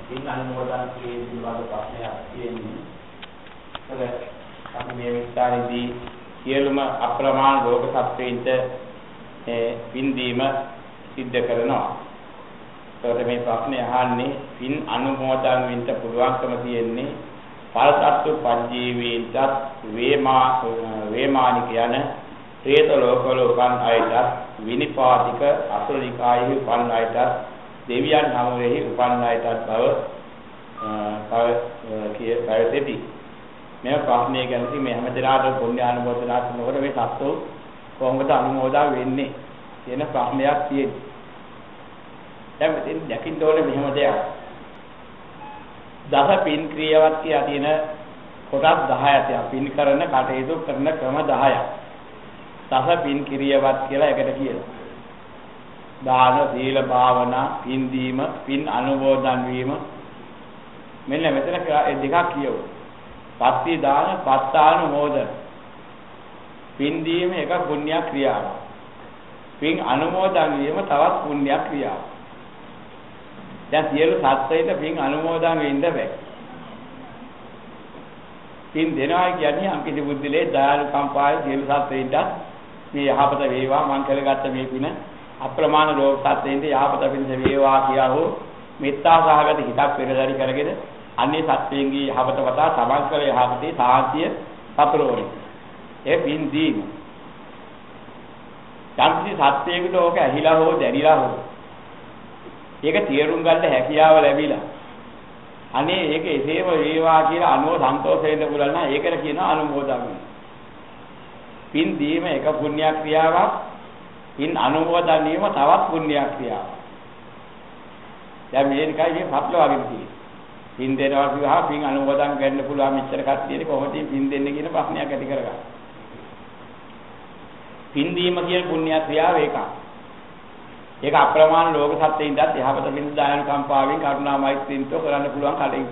පින් අනුමෝදන් කිරීමේ ප්‍රශ්නයක් තියෙන්නේ. ඒක අපි මේ විස්තරයේදී සියලුම අප්‍රමාණ ලෝක සත්වයින්ට පින් දීම සිද්ධ කරනවා. ඒකට මේ ප්‍රශ්නේ අහන්නේ පින් අනුමෝදන් වෙන්න පුළුවන්කම තියෙන්නේ පරසත්තු පංජීවීන්ට වේමානික යන ප්‍රේත ලෝකවල උපන් අයට විනිපාතික අසුරිකායෙහි උපන් අයට දෙවියන් හමුවෙහි උපන් අයට බව පැවැසෙති. මේ ප්‍රශ්නය ගැන මේ හැමදෙනාටම පුණ්‍යානුමෝදනා කරනකොට මේ සත්තු කොහොමද අනුමෝදා වෙන්නේ කියන ප්‍රශ්නයක් තියෙනවා. දැන් මෙතෙන් දකින්න ඕනේ මෙහෙම දෙයක්. දස පින් ක්‍රියාවක් කියලා තියෙන කොටස් 10ක් තියෙනවා. පින් කරන කටයුතු කරන ක්‍රම 10ක්. දස පින් ක්‍රියාවක් කියලා එකට කියනවා. දාන, සීල, භාවනා, පින් දීම, පින් අනුමෝදන් වීම. මෙන්න මෙතන දෙකක් කියවුවා. පත්ති දාන, පත්තානුමෝදන. පින් දීම එක පුණ්‍ය ක්‍රියාවක්. පින් අනුමෝදන් වීම තවත් පුණ්‍ය ක්‍රියාවක්. දැන් සියලු සත්ත්වයින්ට පින් අනුමෝදන් වෙන්න බෑ. පින් දෙනවා කියන්නේ අංකිත බුද්ධිලේ දයාලුකම්පාය සියලු සත්ත්වයින්ට මේ යහපත වේවා මං කරගත්ත මේ පින අප්‍රමාණ ලෝක සත්ත්වයින්ට යහපත පිණිස වේවා කියලා හෝ මෙත්තා සහගත හිතක් පෙරදරි කරගෙන අන්නේ සත්ත්වයන්ගේ යහපත වතා සමග්‍ර යහපතේ සාන්තිය සතරෝනේ. ඒ පින් දීම. යම්කිසි සත්ත්වයකට ඕක ඇහිලා හෝ දැරිලා හෝ ඒක තේරුම් ගන්න හැකියාව ලැබිලා. අනේ ඒක එසේම වේවා කියලා අනුව සන්තෝෂ වෙන්න පුළුවන් නම් ඒකට කියනවා අනුමෝදන්. පින් දීම එක පුණ්‍ය ක්‍රියාවක්. පින් අනුමෝදන් වීම තවත් පුණ්‍ය ක්‍රියාවක්. දැන් මේකයි මේ පත්ලවාගෙන තියෙන්නේ. පින් දෙනවා කියවා පින් අනුමෝදන් ගන්න පුළුවන් මෙච්චර කට්ටියට කොහොමද පින් දෙන්නේ කියන ප්‍රශ්නයක් ඇති කරගන්න. පින් දීම කියන පුණ්‍ය ක්‍රියාව ඒකක්. ඒක අප්‍රමාණ ලෝක සත්‍යයින්වත් යහපත බින්ද දායන කම්පාවෙන් කරුණා මෛත්‍රියෙන්ත කරන්න පුළුවන් කටයුත්ත.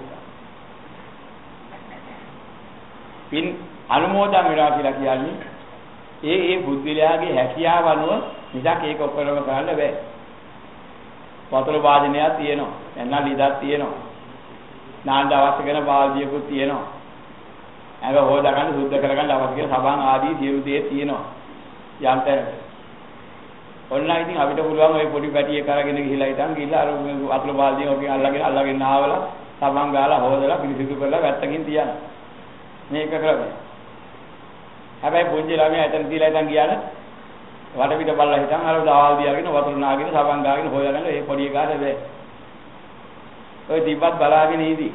පින් අනුමෝදන් වෙනවා කියලා කියන්නේ ඒ බුද්ධිලයාගේ හැකියාව අනුව නිදක් ඒක ඔක්කොම කරන්න බෑ. වතුර වාදනයක් තියෙනවා. එන්න ලිදක් තියෙනවා. නාන්න අවශ්‍ය කරන බාල්දියකුත් තියෙනවා. ඒක හොදා ගන්න සුද්ධ කරගන්න අවශ්‍ය කරන සබන් ආදී සියලු දේ තියෙනවා. යන්තර ඔන්න ඉතින් අපිට පුළුවන් ওই පොඩි පැටියෙක් අරගෙන ගිහිලා ඉතින් ගිහිල්ලා අර වතුර බාල්දියෙන් ඔකෙන් අල්ලගෙන ආවලා සබන් ගාලා හොදලා පිරිසිදු කරලා වැත්තකින් තියන්න. මේක කරන්නේ. හැබැයි පුංචි ළමයා එතන තියලා ඉතින් ගියාන වටපිට බලලා හිටන් අර දාවල් දියාගෙන වතුර නාගෙන සබන් ගාගෙන හොයලා ඒ පොඩි එකාට බෑ. ඔය දීපත් බලාගෙන ඉදී.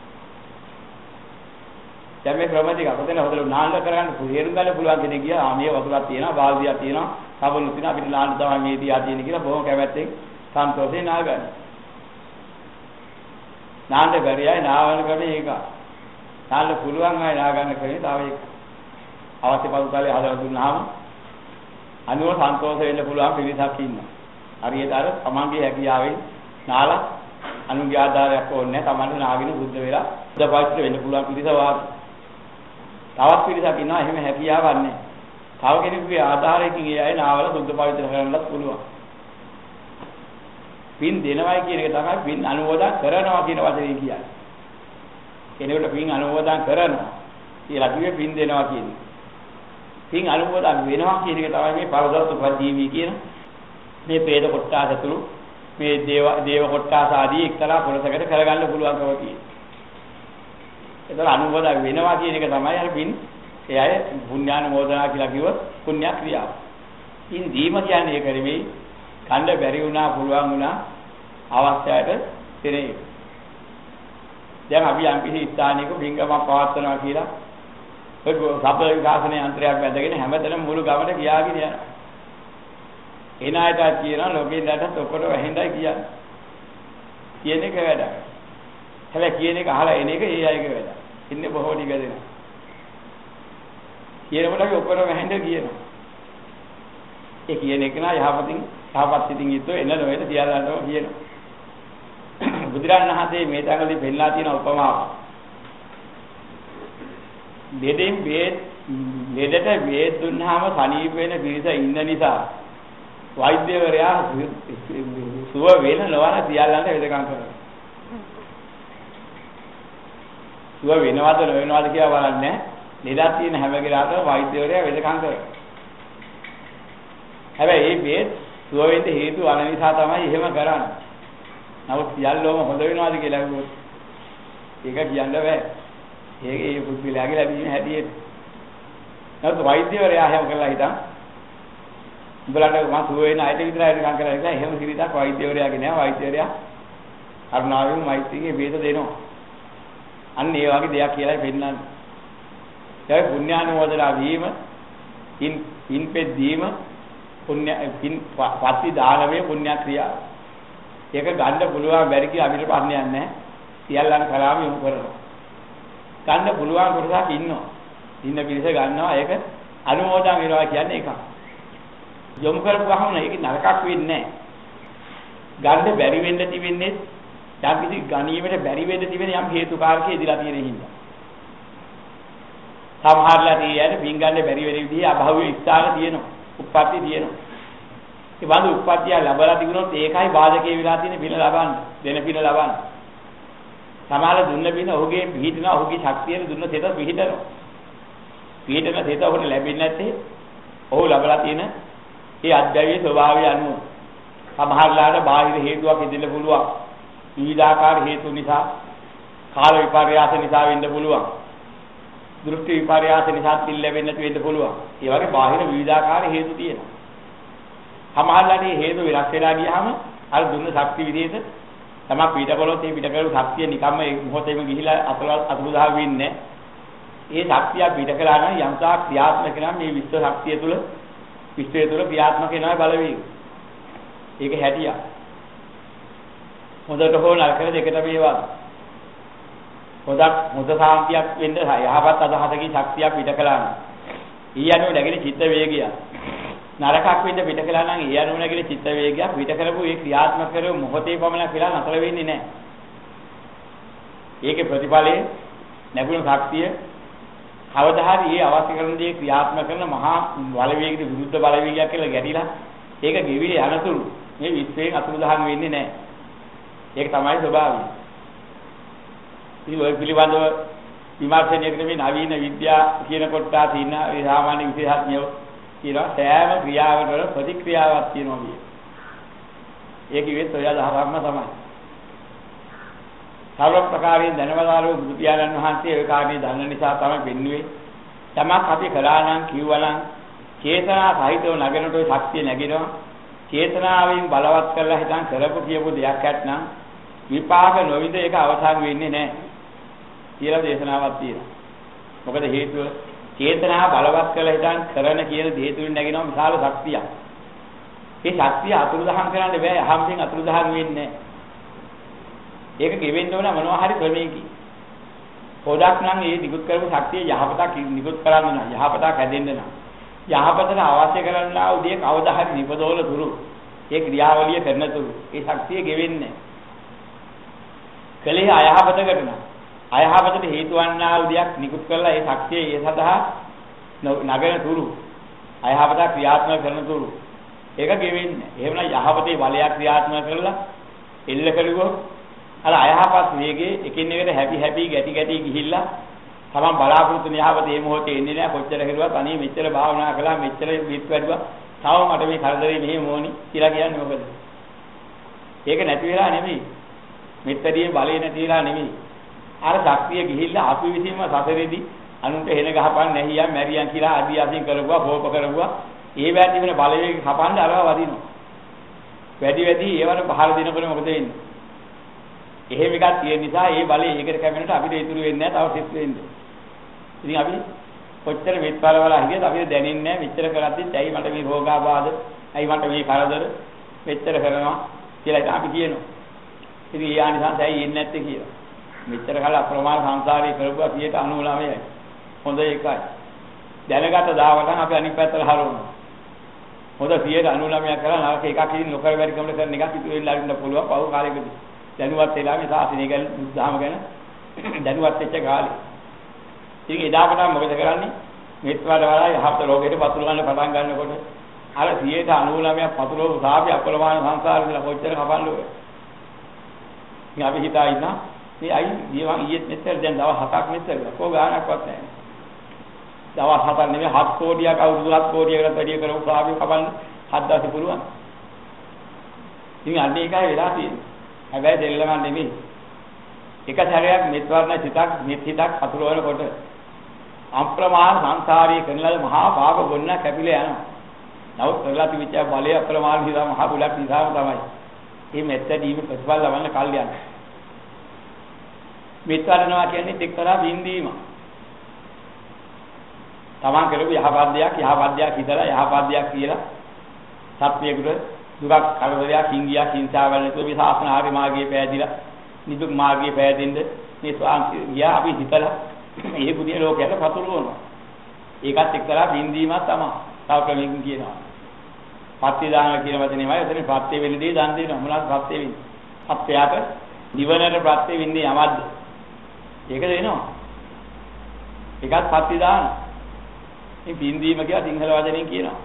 දැන් මේ ක්‍රම දෙක අපතේ හොදලා නාන්න කරගන්න පුහේරු ගන්න පුළුවන් කෙනෙක් ගියා. මේ වතුරක් තියෙනවා, බාල්දියක් තියෙනවා, සබන් තියෙනවා අපිට නාන්න තමයි මේ දියා තියෙන කියලා බොහොම කැමැත්තෙන් සන්තෝෂයෙන් නාගන්න. නාන්න බැරියයි නාවන ක්‍රමේ ඒක. නාන්න පුළුවන් අය නාගන්න ක්‍රමේ තව එක. අවශ්‍ය පසුතලයේ හදලා දුන්නාම අනුව සන්තෝෂ වෙන්න පුළුවන් පිරිසක් ඉන්නවා. හරියට අර තමන්ගේ හැකියාවෙන් නාලා අනුන්ගේ ආධාරයක් ඕනේ නැහැ. තමන්ට නාගෙන බුද්ධ වෙලා බුද්ධ වෙන්න පුළුවන් පිරිස වාගේ. තවත් පිරිසක් ඉන්නවා එහෙම හැකියාවක් නැහැ. තව කෙනෙකුගේ ආධාරයකින් ඒ අය නාවල සුද්ධ පවිත්‍ර කරන්නත් පුළුවන්. පින් දෙනවයි කියන එක තමයි පින් අනුමෝදන් කරනවා කියන වචනේ කියන්නේ. කෙනෙකුට පින් අනුමෝදන් කරනවා කියලා කිව්වේ පින් දෙනවා කියන්නේ. පින් අනුමෝදන් වෙනවා කියන එක තමයි මේ පරදත්ත ප්‍රජීවී කියන මේ ප්‍රේත කොටස ඇතුළු මේ දේව කොටස ආදී එක්තරා පොළසකට කරගන්න පුළුවන්කම තියෙනවා. ඒතර අනුමෝදන් වෙනවා කියන එක තමයි අර පින් ඒ අය පුණ්‍යානුමෝදනා කියලා කිව්වොත් පුණ්‍ය ක්‍රියාව. පින් දීම කියන්නේ ඒක නෙවෙයි. කණ්ඩ බැරි වුණා පුළුවන් වුණා අවස්ථාවට දෙන්නේ. දැන් අපි යම් කිසි ස්ථානයක පින්කමක් පවත්වනවා කියලා ඔය සබ්බ විකාශන යන්ත්‍රයක් බැඳගෙන හැමතැනම මුළු ගමට ගියාගෙන යනවා. එන අයට කියනවා ලෝකේ දැටත් ඔක්කොට වැහිඳයි කියන්නේ. කියන එක වැඩක්. හැබැයි කියන එක අහලා එන එක ඒ අයගේ වැඩක්. ඉන්නේ බොහෝ ටික දෙනා. කියනකොට අපි ඔක්කොට වැහිඳ කියනවා. ඒ කියන එක නා යහපත් සිතින් යුතුව එන නොවේද තියාගන්නවා කියනවා. බුදුරජාණන් වහන්සේ මේ තැනදී පෙන්නලා තියෙන උපමාව. ලෙඩට බේත් දුන්නාම සනීප වෙන පිරිස ඉන්න නිසා වෛද්‍යවරයා සුව වෙන නොවන සියල්ලන්ට වෙදකම් කරනවා. සුව වෙනවද නොවෙනවද කියලා බලන්නේ. ලෙඩක් තියෙන හැම කෙනාටම වෛද්‍යවරයා වෙදකම් කරනවා. හැබැයි මේ බේත් සුව වෙන්න හේතු අන නිසා තමයි එහෙම කරන්නේ. නමුත් සියල්ලම හොඳ වෙනවද කියලා කිව්වොත් ඒක කියන්න බෑ. ඒ පුදුලයාගේ ලැබීම හැටියට. නමුත් වෛද්‍යවරයා හැම කරලා හිටන් උඹලට මම සුව වෙන අයට විතරයි නිකන් කරලා ඉතින් එහෙම කිරිතක් වෛද්‍යවරයාගේ නෑ. වෛද්‍යවරයා කරුණාවෙන් මෛත්‍රියේ බේත දෙනවා. අන්න ඒ වගේ දෙයක් කියලායි පෙන්නන්නේ. ඒ පුණ්‍යානුමෝදනා වීම, පින් පෙද්දීම, පුණ්‍ය පින් පස්ති දානමේ පුණ්‍ය ක්‍රියාව. ඒක ගන්න පුළුවන් බැරි කියලා අපිට ප්‍රශ්නයක් නැහැ. සියල්ලන් කලාම යොමු කරනවා. ගන්න පුළුවන් කොටසක් ඉන්නවා. ඉන්න පිරිස ගන්නවා ඒක අනුමෝදන් වෙනවා කියන්නේ ඒක. යොමු කරපුවාම ඒක නරකක් වෙන්නේ නැහැ. ගන්න බැරි වෙන්න තිබෙන්නේ යම් කිසි ගණීමට බැරි වෙන්න තිබෙන යම් හේතුකාරකේ ඉදලා තියෙන හින්දා. සමහරලා තියෙන්නේ පින් ගන්න බැරි වෙන විදිහේ අභව්‍ය ස්ථාන තියෙනවා. උප්පත්ති තියෙනවා. ඒ වගේ උප්පත්තිය ලැබලා තිබුණොත් ඒකයි බාධකේ වෙලා තියෙන පින ලබන්න, දෙන පින ලබන්න. සමහර දුන්න පින ඔහුගේ පිහිටනවා, ඔහුගේ ශක්තියෙන් දුන්න තෙත පිහිටනවා. පිහිටන තෙත ඔහුට ලැබෙන්නේ නැත්තේ ඔහු ලබලා තියෙන ඒ අධ්‍යයයේ ස්වභාවය අනුව. සමහරලාට බාහිර හේතුවක් ඉදින්න පුළුවන්. විවිධාකාර හේතු නිසා, කාල විපර්යාස නිසා වෙන්න පුළුවන්. දෘෂ්ටි විපර්යාස නිසා තිල් ලැබෙන්නේ නැති වෙන්න පුළුවන්. ඒ වගේ බාහිර විවිධාකාර හේතු තියෙනවා. සමහරලාට මේ හේතු විරක් වෙලා ගියාම අර දුන්න ශක්ති විදිහට තමයි පිටකලොත් මේ පිටකලු ශක්තිය නිකම්ම ඒ මොහොතේම ගිහිලා අතුරුදහන් වෙන්නේ. ඒ ශක්තිය පිටකලා නම් යම්තා ක්‍රියාත්මක නම් මේ විශ්ව ශක්තිය තුළ විශ්වය තුළ ක්‍රියාත්මක වෙනවා බලවේග. ඒක හැටියක්. හොඳට හෝ නරකට දෙකට මේවා. හොඳ සාන්තියක් වෙන්න යහපත් අදහසකින් ශක්තියක් පිටකලා නම්. ඊ යනුව නැගෙන චිත්ත වේගය. නරකක් වෙන්න පිටකලා නම් ඊ යනුව නැගෙන චිත්ත වේගය පිට කරපු ඒ ක්‍රියාත්මක කරව මොහොතේ පමණ කියලා නතර වෙන්නේ නැහැ. ඒකේ ප්‍රතිඵලයේ නැගුණ ශක්තිය කවදා හරි ඒ අවශ්‍ය කරන දේ ක්‍රියාත්මක කරන මහා බලවේගයට විරුද්ධ බලවේගයක් කියලා ගැටිලා ඒක ගෙවිලි යනතුරු මේ විශ්වයෙන් අතුරුදහන් වෙන්නේ නැහැ. ඒක තමයි ස්වභාවය. ඉතින් ඔය පිළිබඳව විමර්ශනයකට මේ නවීන විද්‍යාව කියන කොටස තියෙන ඒ සාමාන්‍ය විශේෂඥයෝ කියනවා සෑම ක්‍රියාවකම ප්‍රතික්‍රියාවක් තියෙනවා කිය. ඒක ඉවෙත් ඔය අදහසක්ම තමයි. සර්ව ප්‍රකාරයෙන් දැනවදාළු බුදු පියාණන් වහන්සේ ඒ කාරණේ දන්න නිසා තමයි පෙන්වුවේ. තමක් අපි කළා නම් කිව්වා නම් චේතනා සහිතව නගනට ශක්තිය නැගෙනවා. චේතනාවෙන් බලවත් කරලා හිතන් කරපු කියපු දෙයක් ඇත්නම් විපාක නොවිද ඒක අවසන් වෙන්නේ නැහැ කියලා දේශනාවක් තියෙනවා. මොකද හේතුව චේතනා බලවත් කරලා හිතන් කරන කියන දේ තුලින් නැගෙනවා විශාල ශක්තියක්. ඒ ශක්තිය අතුරුදහන් කරන්න බෑ. අහම්බෙන් අතුරුදහන් වෙන්නේ නැහැ. ඒක ගෙවෙන්න ඕන මොනවා හරි ක්‍රමයකින්. පොඩක් නම් මේ නිකුත් කරපු ශක්තිය යහපතක් නිකුත් කරන්න නම් යහපතක් හැදෙන්න නම් යහපතට අවශ්‍ය කරන්නා උදේ කවදා හරි නිපදවල දුරු ඒ ක්‍රියාවලිය කරන තුරු ඒ ශක්තිය ගෙවෙන්නේ කලේ අයහපතකට නම් අයහපතට හේතු වන්නා උදයක් නිකුත් කරලා ඒ ශක්තිය ඒ සඳහා නගන තුරු අයහපත ක්‍රියාත්මක කරන තුරු ඒක ගෙවෙන්නේ. එහෙමනම් යහපතේ බලයක් ක්‍රියාත්මක කරලා එල්ල කළුවොත් අර අයහපත් වේගේ එකින් එකට හැපි ගැටි ගිහිල්ලා තමන් බලාපොරොත්තු යහපත මේ මොහොතේ එන්නේ නැහැ. කොච්චර කෙරුවත් අනේ මෙච්චර භාවනා කළා මෙච්චර විත් වැඩුවා තව මට මේ කරදරේ මෙහෙම ඕනි කියලා කියන්නේ මොකද? ඒක නැති වෙලා නෙමෙයි. මෙත්තරියේ බලේ නැති වෙලා නෙමෙයි. අර ශක්තිය ගිහිල්ලා අපි විසින්ම සසරේදී අනුන්ට හෙන ගහපන් නැහියන් මැරියන් කියලා ආදිවාසීන් කරගුවා භෝප කරගුවා. ඒ වැටි වෙන බලවේග කපන්න අරව වදිනවා. වැඩි ඒවට පහර දෙනකොට මොකද වෙන්නේ? එහෙම එකක් තියෙන නිසා ඒ බලේ ඒකට කැමෙන්නට අපිට ඉතුරු වෙන්නේ නැහැ. තව සිත් වෙන්නේ. ඉතින් අපි කොච්චර මෙත්පල වල හිටියද අපිට දැනෙන්නේ නැහැ. මෙච්චර කරද්දිත් ඇයි මට මේ රෝගාබාධ, ඇයි මට මේ කරදර මෙච්චර කරනවා කියලා අපි කියනවා. ඉතින් ඒ ආනිසංස ඇයි එන්නේ නැත්තේ කියලා. මෙච්චර කාල අප්‍රමාණ සංසාරේ කරපුවා 99යි. හොඳ එකයි. දැනගත දාවටන් අපි අනිත් පැත්තට හරවනවා. හොඳ 99ක් කරලා නරක එකක් ඉතින් නොකර බැරි කමල කරන එකක් ඉතුරු වෙන්න අරින්න පුළුවන්. පව් කාලෙකදී දැනුවත් වෙලා මේ සාසනය ගැන බුද්ධාම ගැන දැනුවත් වෙච්ච කාලේ. ඉතින් එදාකට මොකද කරන්නේ? මෙත්වල වල යහපත රෝගයට පතුරු ගන්න පටන් ගන්නකොට අර 99ක් පතුරු සාපි අප්‍රමාණ සංසාරේ කොච්චර කපන්නද? ඉතින් අපි හිතා ඉන්න මේ අයි දියවන් ඊයේත් මෙච්චර දැන් දවස් 7ක් මෙච්චර කො ගානක්වත් නැහැ. දවස් 7ක් නෙමෙයි 7 කෝටියක් අවුරුදු 7 කෝටියකට වැඩි කරපු කාර්ය කපන්න 7 දවස් පුළුවන්. ඉතින් අන්න ඒකයි වෙලා තියෙන්නේ. හැබැයි දෙල්ලම නෙමෙයි. එක සැරයක් මෙත් වර්ණ සිතක් මෙත් හිතක් අතුරවනකොට අප්‍රමාණ සංසාරී කරනල මහා පාප ගොන්න කැපිලා යනවා. නමුත් කරලා තිබිච්ච බලය අප්‍රමාණ හිතා මහා බුලක් නිසාම තමයි. මේ මෙත්ත දීම ප්‍රතිඵල ලබන්න කල් යනවා. මෙත් වර්ණනවා කියන්නේ එක්තරා බින්දීම. තමන් කරපු යහපත් දෙයක් හිතලා යහපත් දෙයක් කියලා සත්‍යයකට දුක් කරදරයක් හිංගියක් හිංසාවක් නැතුව මේ ශාසන ආර්ය මාර්ගයේ පෑදිලා නිදුක් මාර්ගයේ පෑදෙන්න මේ ස්වාමී ගියා අපි හිතලා මේ බුදිය ලෝකයට පතුරවනවා. ඒකත් එක්තරා බින්දීමක් තමයි. තව ක්‍රමයකින් කියනවා. පත්‍ය දාන කියන වචනේමයි එතන පත්‍ය වෙලදී දන් දෙනවා. මොනවාද පත්‍ය වෙන්නේ? අප්පයාට නිවනට පත්‍ය වෙන්නේ යමද්ද? ඒක දෙනවා. ඒකත් පත්‍ය දාන. මේ බින්දීම කියලා සිංහල වචනෙන් කියනවා.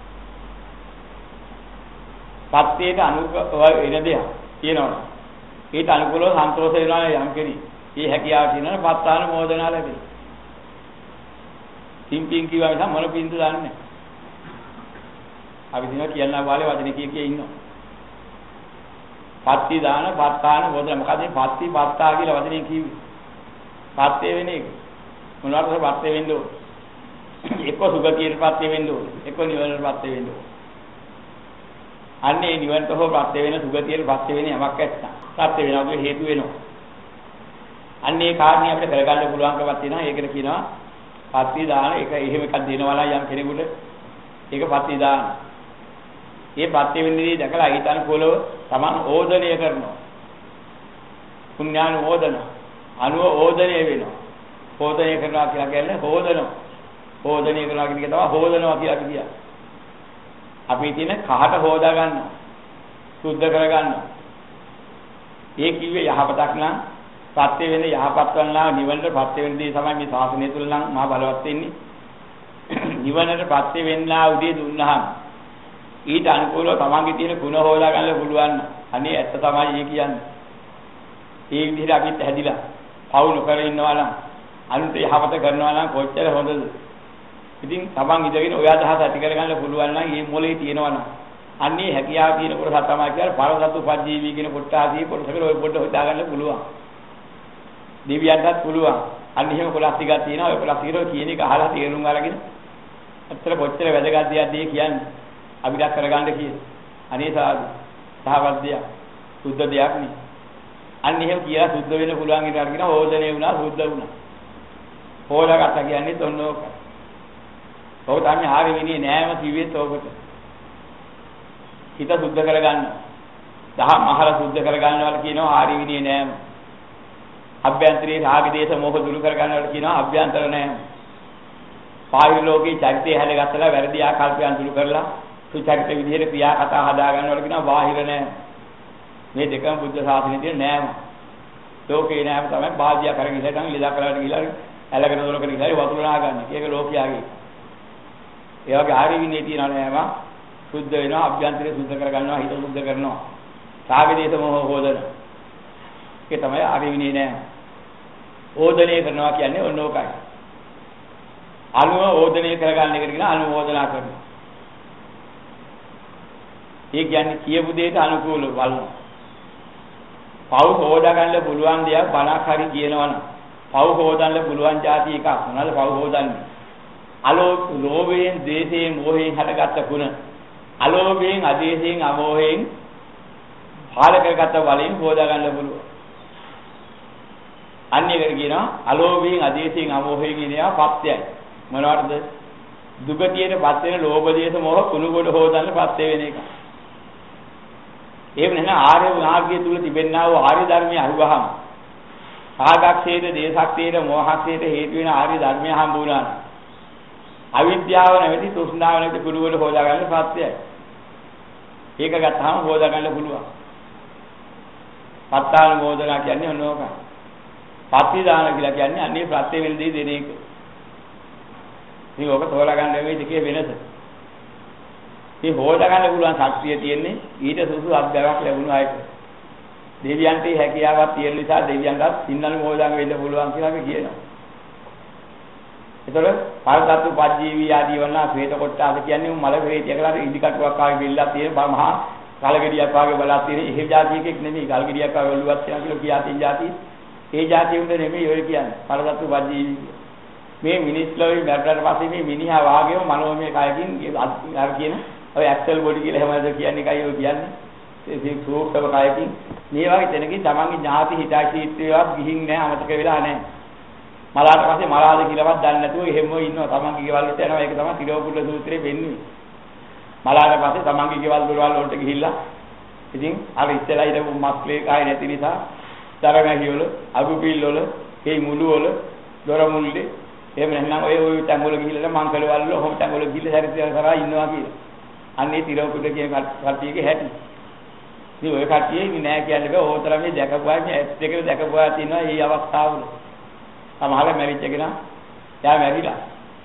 පත්‍යයට අනුකූල වෙන දෙයක් කියනවා. ඒට අනුකූලව සන්තෝෂ වෙනවා යම් කෙනෙක්. මේ හැකියාව කියනවනේ පත්තාන මොදනා ලැබෙන. පින් කිව්වා මිස මොන පින්ද දන්නේ නැහැ. අපි දිනවා කියනවා වාලේ වචනේ කිය ඉන්නවා. පත්ති දාන පත්තාන මොදනා මොකද මේ පත්ති පත්තා කියලා වචනේ කිව්වේ. පත්‍ය වෙන එක. මොනවාටද පත්‍ය වෙන්නේ? එක්ක සුගතියට පත්‍ය වෙන්න ඕනේ. එක්ක නිවනට පත්‍ය වෙන්න ඕනේ. අන්නේ නිවනට හෝ පත්‍ය වෙන සුගතියට පත්‍ය වෙන යමක් නැත්නම් පත්‍ය වෙනවගේ හේතු වෙනවා. අන්නේ කාරණේ අපිට කරගන්න පුළුවන්කමක් තියෙනවා. ඒකට කියනවා පත්‍ය දාන. ඒක එහෙම එකක් දෙනවා යම් කෙනෙකුට ඒක පත්‍ය දාන. මේ පත්‍ය වෙන්නේ දැකලා ඊතන කොලව Taman ඕදනය කරනවා. පුණ්‍යාන ඕදන. අනුව ඕදනය වෙනවා. ඕදනය කරනවා කියලා කියන්නේ හෝදනවා. හෝදනය කරනවා කියන එක තමයි හෝදනවා කියලා කියන්නේ. අපි තියෙන කහට හොදා ගන්නවා. සුද්ධ කර ගන්නවා. ඒ කිව්වේ යහපතක් නම් පත්‍ය වෙන්නේ යහපත් වන්නා නිවනට පත්‍ය වෙන්නේ තමයි මේ ශාසනය තුල නම් මහා බලවත් වෙන්නේ. නිවනට පත්‍ය වෙන්නා උදේ දුන්නාම ඊට අනුකූලව තමන්ගේ තියෙන ගුණ හොදා ගන්න පුළුවන්. අනේ ඇත්ත තමයි ඒ කියන්නේ. ඒ විදිහට අපිත් හැදිලා පවු නොකර ඉන්නවා නම් අනුන්ට යහපත කරනවා නම් කොච්චර හොඳද? ඉතින් තමන් ඉඳගෙන ඔය අදහස ඇති කරගන්න පුළුවන් නම් මේ මොලේ තියෙනවා නම් අන්නේ හැකියාව තියෙන කොටස තමයි කියන්නේ පරසතු පජීවී කියන කොටාදී කොටසකට ඔය පොඩ්ඩ හොදා ගන්න පුළුවන්. දෙවියන්ටත් පුළුවන්. අන්න එහෙම කොලස් ටිකක් තියෙනවා. ඔය කොලස් ටික කියන එක අහලා තේරුම් අරගෙන අතර කොච්චර වැදගත් දෙයක්ද කියන්නේ අපිට කරගන්න කියන. අනේ සාදු. සහවද්දය සුද්ධ දෙයක් නේ. අන්න එහෙම කියලා සුද්ධ වෙන්න පුළුවන් ඊට අරගෙන හෝදනේ වුණා සුද්ධ වුණා. හොදාගත්ත කියන්නේ තොන්නෝක. ඔය තමයි ආරි විනී නෑම කිව්වෙත් ඔකට. හිත සුද්ධ කරගන්න. දහම් අහල සුද්ධ කරගන්නවල කියනවා ආරි විනී නෑම. අභ්‍යන්තරේ රාග දේශ මොහ දුරු කරගන්නවල කියනවා අභ්‍යන්තර නෑම. බාහිර ලෝකේ චරිතය හැලගත්තලා වැරදි ආකල්පයන් දුරු කරලා සුචරිත විදිහට ක්‍රියා කතා හදා ගන්නවල කියනවා බාහිර නෑම. මේ දෙකම බුද්ධ ශාසනයේ තියෙන නෑම. ලෝකේ නෑම තමයි බාධියා කරගෙන ඉඳන් ලිදා කරලා ගිහලා ඇලගෙන දොරකට ගිහලා වතුර නාගන්නේ. ඒක ලෝකියාගේ. ඒ වගේ ආරි විනී තියනවා නෑම. සුද්ධ වෙනවා අභ්‍යන්තරේ සුද්ධ කරගන්නවා හිත සුද්ධ කරනවා. රාග දේශ මොහ හොදන. ඒක තමයි ආරි විනී නෑ. ඕදනය කරනවා කියන්නේ ඔන්න ඕකයි. අනුව ඕදනය කරගන්න එකට කියන අනුමෝදනා කරනවා. ඒ කියන්නේ කියපු දෙයට අනුකූලව බලනවා. පව් හොදා ගන්න පුළුවන් දෙයක් බණක් හරි කියනවනම් පව් හොදන්න පුළුවන් જાති එකක් මොනවාද පව් හොදන්නේ? ලෝභයෙන්, ද්වේෂයෙන්, මෝහයෙන් හටගත්ත ගුණ. අලෝභයෙන්, අදේශයෙන්, අමෝහයෙන් පාල කරගත්ත බලයෙන් හොදා ගන්න පුළුවන්. අන්නේකට කියනවා අලෝභයෙන්, අදේශයෙන්, අමෝහයෙන් කියනවා පත්‍යයි. මොනවටද? දුගතියටපත් වෙන ලෝභ, දේශ, මෝහ කුණු කොට හොදන්න පත්‍ය වෙන එක. එහෙම නැත්නම් ආර්ය මාර්ගය තුල තිබෙනා වූ ආර්ය ධර්මයේ අනුගහම ආගක්ෂේද, දේශක්ෂේද, මෝහක්ෂේද හේතු වෙන ආර්ය ධර්මය හම්බ වුණා. අවිද්‍යාව නැවති තෘෂ්ණාව නැවති කුණු කොට හොදා ගන්න පත්‍යයි. ඒක ගත්තාම හොදා ගන්න පුළුවන්. පත්තාන මොදනා කියන්නේ ඔන්නෝක. පත්ති දාන කියලා කියන්නේ අන්නේ ප්‍රත්‍ය වෙලදී දෙන එක. ඉතින් ඔක තෝරා ගන්න වෙයි දෙකේ වෙනස. මේ හොදා ගන්න පුළුවන් ශක්තිය තියෙන්නේ ඊට සුසු අධ්‍යාපනයක් ලැබුණු අයට. දෙවියන්ට හැකියාවක් තියෙන නිසා දෙවියන්ටත් පින් අනුමෝදන් වෙන්න පුළුවන් කියලා අපි කියනවා. ඒතර පරදත්තු පජ්ජීවි ආදී වුණා ප්‍රේත කොටාස කියන්නේ මල ප්‍රේතය කියලා ඉදිකටුවක් ආගේ බෙල්ලක් තියෙන මහා කලගෙඩියක් වාගේ බලක් තියෙන එහෙ જાතියකෙක් නෙමෙයි කලගෙඩියක් වාගේ ඔළුවක් තියෙනවා කියලා කියාතින් જાතිය. ඒ જાතිය උන්ට නෙමෙයි ඔය කියන්නේ පරදත්තු පජ්ජීවි. මේ මිනිස් ලෝකේ මැරෙන්න පස්සේ මේ මිනිහා වාගේම මනෝමය කයකින් අර කියන ඔය ඇක්සල් බොඩි කියලා හැමදාම කියන්නේ කයි ඔය කියන්නේ. ඒ සූක්ෂම කයකින් මේ වගේ තැනකින් තමන්ගේ ඥාති හිතයිසීත්වයවත් ගිහින් නැහැ අමතක වෙලා නැහැ. මලාට පස්සේ මලාද කියලාවත් දන්නේ නැතුව එහෙම ඉන්නවා තමන්ගේ ගෙවල් වලට යනවා ඒක තමයි තිරෝකුල සූත්‍රයේ වෙන්නේ. මලාට පස්සේ තමන්ගේ ගෙවල් දොරවල් වලට ගිහිල්ලා ඉතින් අර ඉස්සෙල්ලා ඉඳපු මස්ලේ කාය නැති නිසා තරගහි වල අගුපිල් වල ඒ මුළු වල දොර මුල්ලේ එහෙම නැත්නම් ඔය තැන් වල ගිහිල්ලා මංකල වල ඔහොම තැන් වල ගිහිල්ලා හැරිතර කරා ඉන්නවා කියලා. අන්නේ තිරෝකුල කියන කට්ටියගේ හැටි. ඉතින් ඔය කට්ටිය ඉන්නේ නැහැ කියන්නේ බෑ ඕතරම් මේ දැකපුවා මේ ඇස් දෙකේ දැකපුවා තියෙනවා මේ අවස්ථාවල. සමහර මැරිච්ච කෙනා එයා මැරිලා.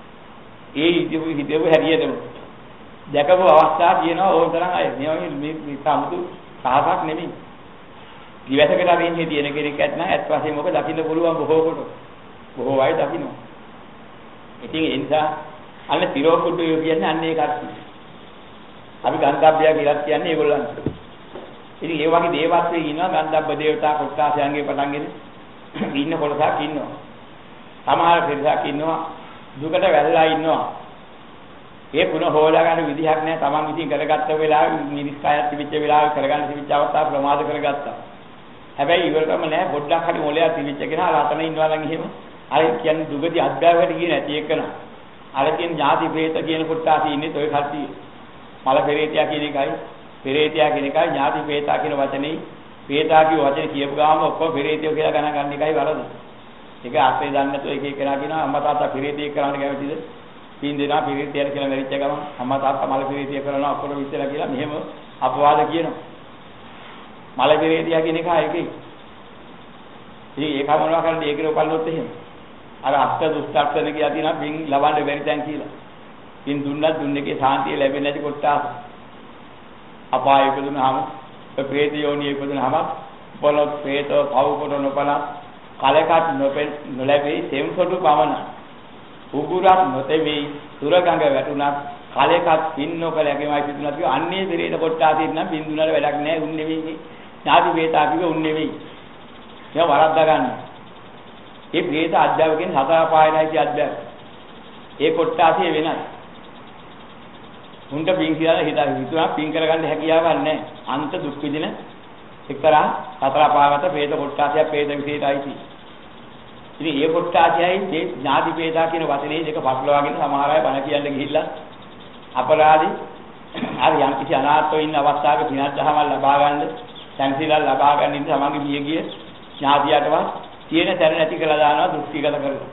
ඒ හිතේව හැරියටම දැකපු අවස්ථා කියනවා ඕතරම් අය. මේ සමුතු සාහසක් නෙමෙයි. දිවසකට අරින්නේ තියෙන කෙනෙක් ඇත්නම් ඇත් වශයෙන් මොකද දකින්න පුළුවන් බොහෝ කොට. බොහෝ අය දකින්නවා. ඉතින් ඒ නිසා අන්න තිරෝකුඩු කියන්නේ අන්න ඒ කට්ටිය. අපි ගන්ධබ්බය කියලා කියන්නේ ඒගොල්ලන්ට. ඉතින් ඒ වගේ දේවත්වයේ ඉන්නවා ගන්ධබ්බ දේවතා කොට්ටාසයන්ගේ පටන්ගෙන ඉන්න කොටසක් ඉන්නවා. සමහර පිරිසක් ඉන්නවා දුකට වැළලා ඉන්නවා. ඒ පුන හොලා ගන්න විදිහක් නැහැ. Taman විසින් කරගත්ත වෙලාවෙ මිනිස් කායත් තිබිච්ච වෙලාවෙ කරගන්න තිබිච්ච අවස්ථාව ප්‍රමාද කරගත්තා. හැබැයි ඉවරටම නැහැ පොඩ්ඩක් හරි මොලයක් තිබිච්ච කෙනා රටන ඉන්නවා නම් එහෙම අර කියන්නේ දුගති අද්භාවයට ගියේ නැති එකන. අර කියන ඥාති ප්‍රේත කියන කොටාසී ඉන්නේ toy කට්ටිය. මල පෙරේතයා කියන එකයි පෙරේතයා කියන එකයි ඥාති ප්‍රේතා කියන වචනේ ප්‍රේතා කිය වචනේ කියපු ගාම ඔක්කොම පෙරේතයෝ කියලා ගණන් ගන්න එකයි වරද. ඒක අපේ දන්නේ නැතුව එක එක කෙනා කියනවා අම්මා තාත්තා පෙරේතයෙක් කරන්න කැමතිද? පින් දෙනවා පෙරේතයන් කියලා මැරිච්ච ගමන් අම්මා තාත්තා මල පෙරේතය කරනවා ඔක්කොම විශ්ලා කියලා මෙහෙම අපවාද කියනවා. මල පෙරේතයා කියන එක එකයි. ඉතින් ඒක මොනවා කරන්නේ ඒකේ උපල්ලොත් එහෙම. අර අෂ්ට දුෂ්ටක්ෂණ කියලා තියෙනවා පින් ලබන්න බැරි තැන් කියලා. පින් දුන්නත් දුන්නේකේ සාන්තිය ලැබෙන්නේ නැති කොටස. අපාය ඉපදුනහම ප්‍රේත යෝනිය ඉපදුනහම බලොත් ප්‍රේත පව කොට නොපල කලකට නොලැබෙයි තෙම්සොටු පවන. උගුරක් නොතෙවි සුරගඟ වැටුණත් කලකට පින් නොකල යකමයි පිටුණත් කිය අන්නේ ප්‍රේත කොටාසින් නම් පින් දුන්නට වැඩක් නැහැ උන් නෙවෙයි. ඥාති වේතා කිව්වේ උන් නෙවෙයි. ඒ වරද්දා ගන්න. ඒ ප්‍රේත අධ්‍යාපකයන් හතර පායනයි කිය අධ්‍යාපක. ඒ කොටාසිය වෙනස්. උන්ට පින් කියලා හිතුවා පින් කරගන්න හැකියාවක් නැහැ. අන්ත දුක් විදින එක්තරා සතර පාගත ප්‍රේත කොටාසිය ප්‍රේත විශේෂයිති. ඉතින් ඒ කොටාසියයි මේ ඥාති ප්‍රේතා කියන වචනේ දෙක පටලවාගෙන සමහර අය බණ කියන්න ගිහිල්ලා අපරාධි අර යම් කිසි අනාථව ඉන්න අවස්ථාවක පිනක් දහමක් ලබා ගන්න සංසිලා ලබා ගන්න ඉන්න තමන්ගේ බිය ගිය ඥාතියටවත් තියෙන තැන නැති කළා දානවා දෘෂ්ටිගත කරනවා.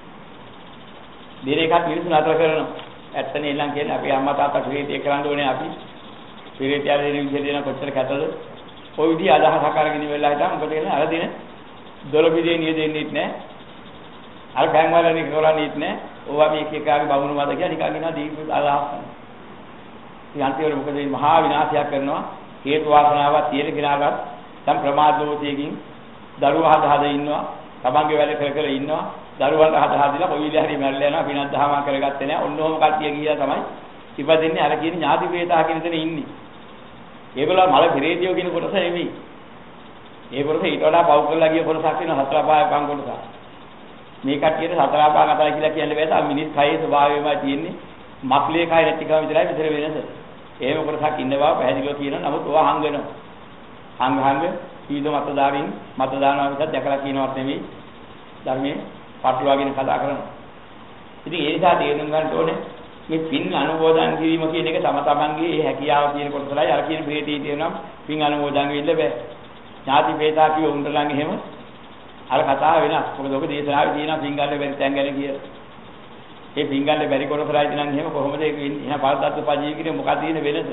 දින එකක් මිනිස්සු නතර කරනවා. ඇත්තනේ ඊළඟ කියන්නේ අපේ අම්මා තාත්තා ප්‍රේතය කරන්න ඕනේ අපි. ප්‍රේතය දෙන විදිහ දෙන කොච්චර කැතද? ওই විදිහ අදහසක් අරගෙන ඉවෙලා හිටා මොකද කියන්නේ අර දින 12 බිදේ නිය දෙන්නෙත් නැහැ. අර බැංග වල නිකරන්නේත් නැහැ. ඕවා මේ එක එකාගේ බවුණු මත කියලා නිකන් ඉනවා දීපු අදහස්. ඉතින් අන්තිමට මොකද මේ මහා විනාශයක් කරනවා. හේතු වාසනාවක් තියෙන කෙනාට සම් ප්‍රමාද දෝෂයකින් දරුවා හද ඉන්නවා. තමන්ගේ වැඩ කර කර ඉන්නවා. දරුවන්ට හදලා කොයි විදිහ හරි මැරලා යනවා පිනක් දහම කරගත්තේ නැහැ. ඔන්න ඔහොම කට්ටිය ගිහිලා තමයි ඉපදින්නේ අර කියන ඥාති ප්‍රේතා කියන තැන ඉන්නේ. ඒගොල්ලෝ මල පෙරේතියෝ කියන කොටස නෙමෙයි. ඒ කොටස ඊට වඩා පව් කරලා ගිය කොටසක් වෙන හතර පහ පං කොටස. මේ කට්ටියට සතර පහ කතා කියලා කියන්න බෑ. තා මිනිස් කයේ ස්වභාවයමයි තියෙන්නේ. මක්ලේ කය නැතිකම විතරයි විතර වෙනස. එහෙම කොටසක් ඉන්න බව පැහැදිලිව කියනවා. නමුත් ඔවා හංගනවා. හංග සීද මතදාරින් මත දානවා විතර දැකලා කියනවත් නෙමෙයි. ධර්මයේ පටලවාගෙන කතා කරනවා. ඉතින් ඒ නිසා තේරුම් ගන්න ඕනේ මේ පින් අනුමෝදන් කිරීම කියන එක තම තමන්ගේ ඒ හැකියාව කියන කොටසලයි අර කියන ප්‍රේතී තියෙනවා පින් අනුමෝදන් වෙන්න බෑ. ඥාති ප්‍රේතා කිය උන්ට ළඟ එහෙම අර කතාව වෙනස්. මොකද ඔක දේශනාවේ තියෙනවා පින් ගන්න බැරි තැන් ගැන කියලා. ඒ පින් ගන්න බැරි කොටසලයි තියෙනවා එහෙම කොහොමද ඒක වෙන්නේ? එහෙනම් පරදත්ත පජී කියන මොකක්ද තියෙන වෙනද?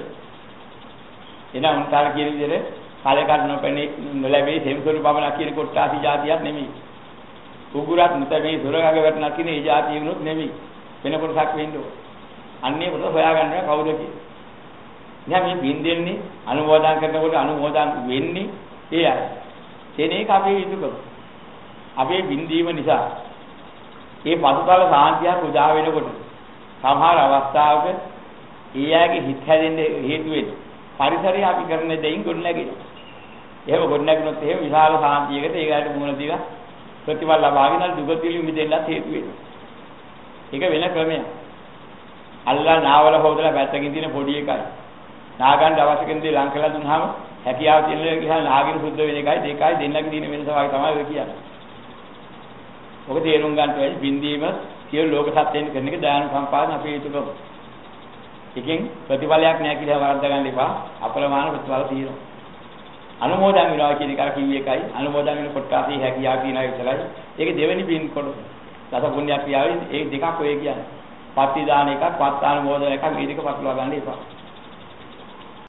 එහෙනම් උන්ටාර කියන විදිහට කාලයකට නොපෙනී නොලැබී සෙම්සොරු බවලා කියන කොටාසි જાතියක් නෙමෙයි. උගුරක් මුතේ සුරගඟ වැටෙනා කියන ඒ જાතිය වුණොත් නෙමෙයි. වෙන කොටසක් වෙන්න ඕන. අන්නේ කොට හොයාගන්න කවුද කියලා. දැන් මේ පින් දෙන්නේ අනුමෝදන් කරනකොට අනුමෝදන් වෙන්නේ ඒ අය. කියන එක අපේ යුතුයකම. අපේ බින්දීම නිසා මේ පසුතල සාන්තියක් උදා වෙනකොට සමහර අවස්ථාවක ඊයාගේ හිත හැදෙන්න හේතු වෙන්නේ පරිසරය අපි කරන දෙයින් ගොඩ නැගෙනවා. එහෙම ගොඩ නැගුණොත් එහෙම විශාල සාන්තියකට ඒකට මුහුණ දීලා ප්‍රතිඵල ලබාගෙන දුගතිය මිදෙන්නත් හේතු වෙනවා. ඒක වෙන ක්‍රමයක්. අල්ලා නාවල හොදලා පැත්තකින් තියෙන පොඩි එකයි. නාගන්න අවශ්‍ය කෙන දේ ලං කළා දුන්නාම හැකියාව තියෙන නිසා නාගින සුද්ධ වෙන එකයි දෙකයි දෙන්නගේ තියෙන වෙනස වගේ තමයි ඔය කියන්නේ. ඔක තේරුම් ගන්න වෙයි බින්දීම සියලු ලෝක සත්‍යයෙන් කරන එක දාන සම්පාදන අපේ යුතුයකම. එකෙන් ප්‍රතිඵලයක් නැහැ කියලා වරද්දා ගන්න එපා. අපලමාන ප්‍රතිඵල තියෙනවා. අනුමෝදන් වෙනවා කියන එක කිව්වේ එකයි අනුමෝදන් වෙන කොටාසේ හැකියාව කියනවා විතරයි. ඒක දෙවෙනි පින් කොට. දස පුණ්‍ය ක්‍රියාවෙන් ඒ දෙකක් ඔය කියන්නේ. පත්ති දාන එකක් පත් අනුමෝදන එකක් මේ දෙක පටලවා ගන්න එපා.